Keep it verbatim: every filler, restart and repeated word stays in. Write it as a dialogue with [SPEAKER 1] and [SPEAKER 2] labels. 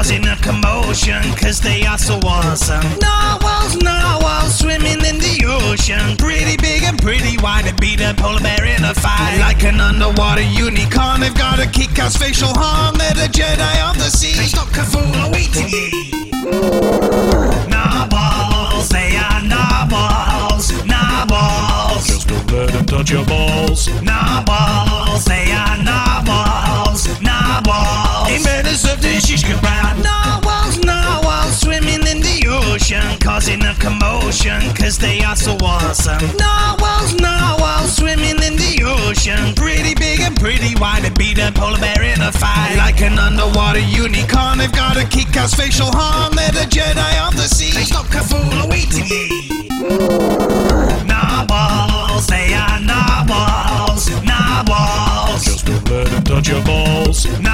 [SPEAKER 1] causing a commotion, cause they are so awesome. Narwhals, narwhals, swimming in the ocean, pretty big and pretty wide, to beat a polar bear in a fight. Like an underwater unicorn, they've got a kick-ass facial harm. They're the Jedi of the sea. They stop Cthulhu eating ye. Narwhals, they are narwhals, narwhals.
[SPEAKER 2] Just don't let them touch your balls.
[SPEAKER 1] Narwhals, they are narwhals, narwhals. Inventors of the shish kebab. Narwhals, narwhals, swimming in the ocean, causing a commotion, cause they are so awesome. Narwhals, narwhals, swimming in the ocean, pretty big and pretty wide, to beat a polar bear in a fight. Like an underwater unicorn, they've got a kick-ass facial harm. They're the Jedi of the sea. They stop Cthulhu eating ye. Narwhals, they are narwhals, narwhals.
[SPEAKER 2] Just don't let them touch your balls.